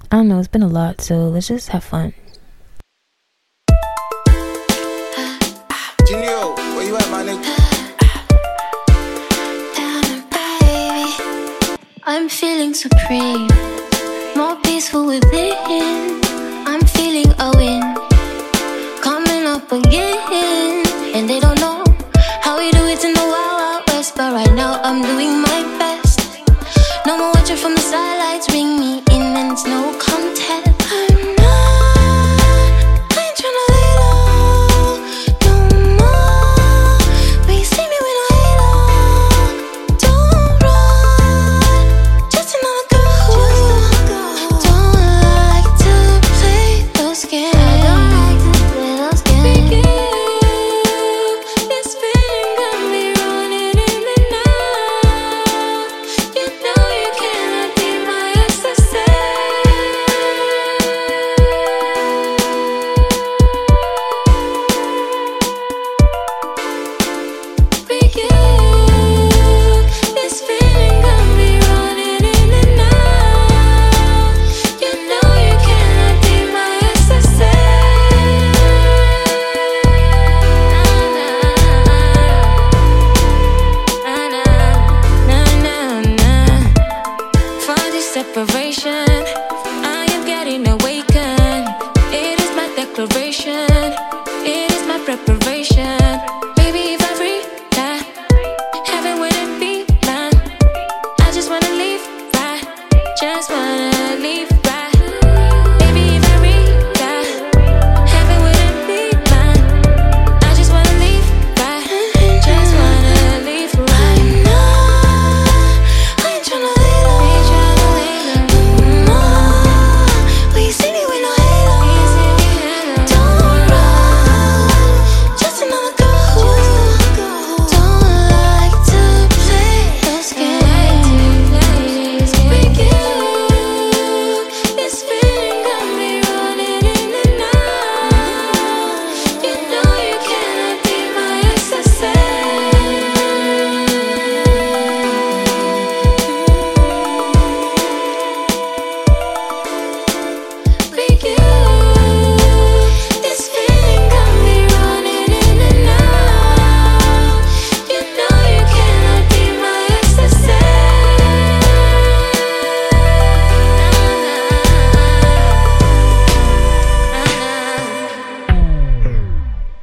I don't know, it's been a lot, so let's just have fun. Genio, where you at, my nigga? I'm feeling supreme, more peaceful within. I'm feeling a win, coming up again. And they don't know how we do it in the Wild Wild West, but right now I'm doing my best. No more watching from the sidelines, bring me in and it's no contest. I ain't tryna lay low no more, but you see me when I lay low. Don't run, just another girl who don't like to play those games. I don't like to play those games. This feeling got me running in the night. You know you cannot be my ecstasy. This feeling got me running in the night. You know you cannot be my ecstasy. For this separation, I am getting awakened. It is my declaration, it is my preparation. Baby, if I free, that heaven wouldn't be mine. I just wanna leave, right? Just wanna leave.